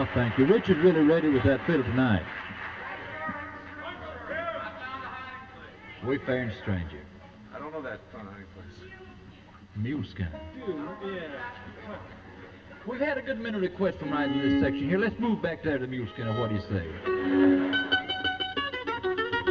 Oh, thank you. Richard's really ready with that fiddle tonight. Wayfaring stranger. I don't know that song anyplace. Muleskin. We've had a good many requests from right in this section here. Let's move back there to Muleskin. What do you say?